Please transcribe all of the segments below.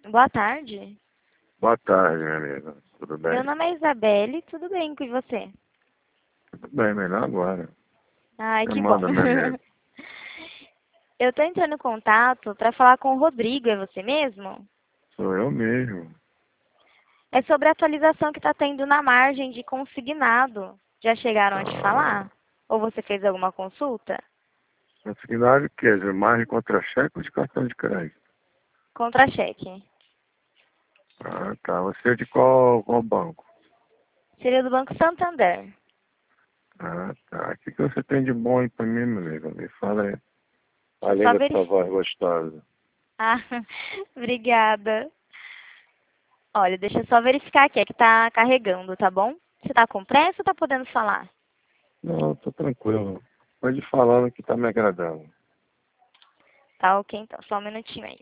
Boa tarde. Boa tarde, minha amiga. Tudo Meu bem? nome é Isabelle, tudo bem com você? Tudo bem, melhor agora. Ai, Me que bom. manda, minha amiga. Eu tô entrando em contato para falar com o Rodrigo, é você mesmo? Sou eu mesmo. É sobre a atualização que está tendo na margem de consignado. Já chegaram a te Ah, falar? Ou você fez alguma consulta? consignado o quê? De margem contra-cheque ou de cartão de crédito? Contra-cheque. Ah, tá. Você é de qual banco? Seria do Banco Santander. Ah, tá. O que você tem de bom aí pra mim, minha amiga? Me fala aí. Deixa eu Além só dessa verificar. voz gostosa. Ah, obrigada. Olha, deixa eu só verificar aqui, é que tá carregando, tá bom? Você tá com pressa ou tá podendo falar? Não, tô tranquilo. Pode ir falando que tá me agradando. Tá ok, então, só um minutinho aí.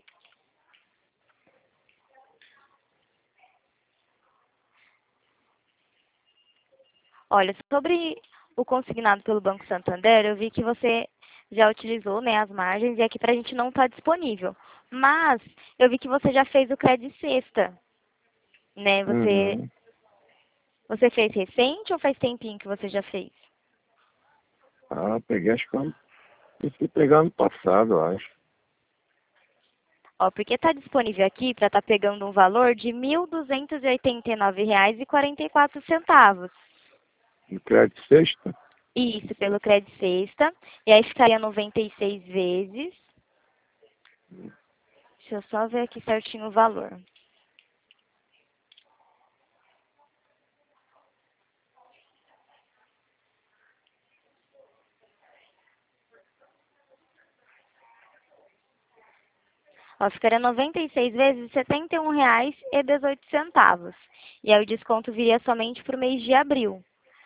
Olha, sobre o consignado pelo Banco Santander, eu vi que você já utilizou, né, as margens e aqui pra gente não está disponível. Mas eu vi que você já fez o Credit Sexta, né? Uhum. Você fez recente ou faz tempinho que você já fez? Ah, peguei, acho que eu fui pegar no passado, eu acho. Ó, porque está disponível aqui para estar pegando um valor de R$ 1.289,44. No crédito sexta? Isso, pelo Credit Sexta. E aí ficaria 96 vezes. Deixa eu só ver aqui certinho o valor. Ó, ficaria 96 vezes R$ 71,18. E aí o desconto viria somente para o mês de abril.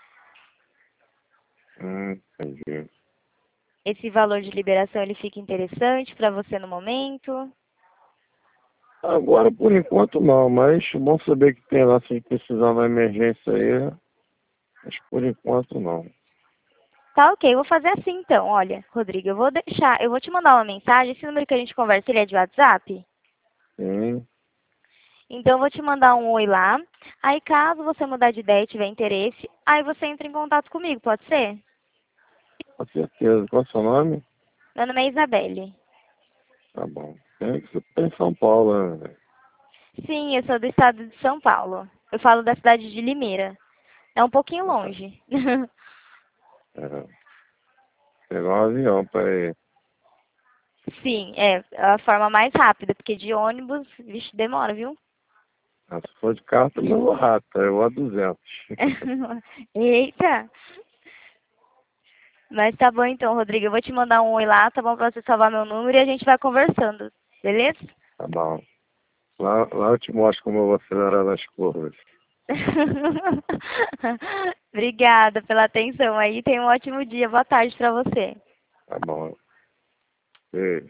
Entendi. Esse valor de liberação ele fica interessante para você no momento? Agora, por enquanto, não, mas bom saber que tem lá, se precisar na emergência aí, mas por enquanto, não. Tá ok, eu vou fazer assim então. Olha, Rodrigo, eu vou te mandar uma mensagem. Esse número que a gente conversa, ele é de WhatsApp? Sim, Então eu vou te mandar um oi lá. Aí caso você mudar de ideia e tiver interesse, aí você entra em contato comigo, pode ser? com certeza. Qual é o seu nome? Meu nome é Isabelle. Tá bom. Tem que você tá em São Paulo, né? Sim, eu sou do estado de São Paulo. Eu falo da cidade de Limeira. É um pouquinho longe. É, pegar um avião pra ir. Sim, é a forma mais rápida, porque de ônibus, vixe, demora, viu? Ah, se for de carro, também vou rápido, eu vou a 200. Eita! Mas tá bom então, Rodrigo. Eu vou te mandar um oi lá, tá bom? Pra você salvar meu número e a gente vai conversando. Beleza? Tá bom. Lá eu te mostro como eu vou acelerar nas curvas. Obrigada pela atenção aí. Tenha um ótimo dia. Boa tarde pra você. Tá bom. Beijo.